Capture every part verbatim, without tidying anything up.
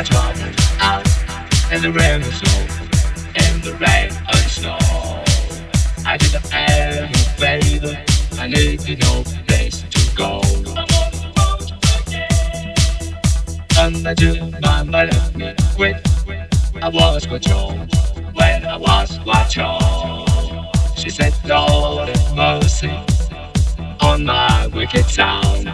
troubles out in the rain and snow, in the rain and snow. I didn't ever favor, I needed no place to go. And I do my mind left me with I was control when I was watching. She said, Lord have mercy on my wicked sound.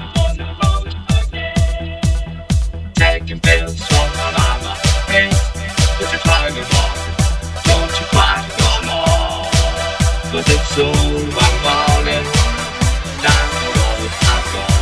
Taking pills from my mama, please, don't you cry no more, don't you cry no more. Cause it's soon one morning, down the road I go.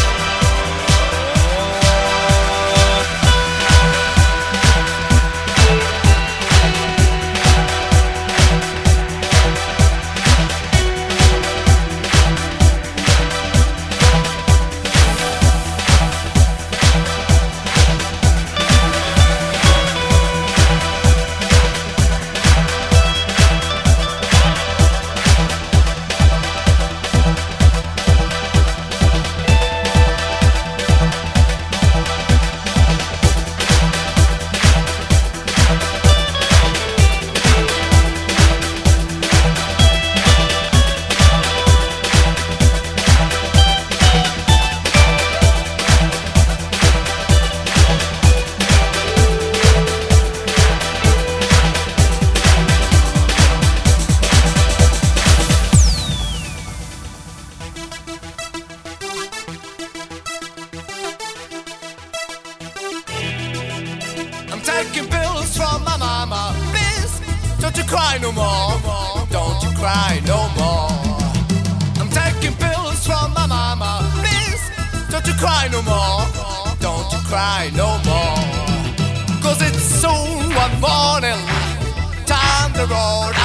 Taking pills from my mama, please, don't you cry no more, don't you cry no more. I'm taking pills from my mama, please, don't you cry no more, don't you cry no more. Cause it's soon one morning, down the road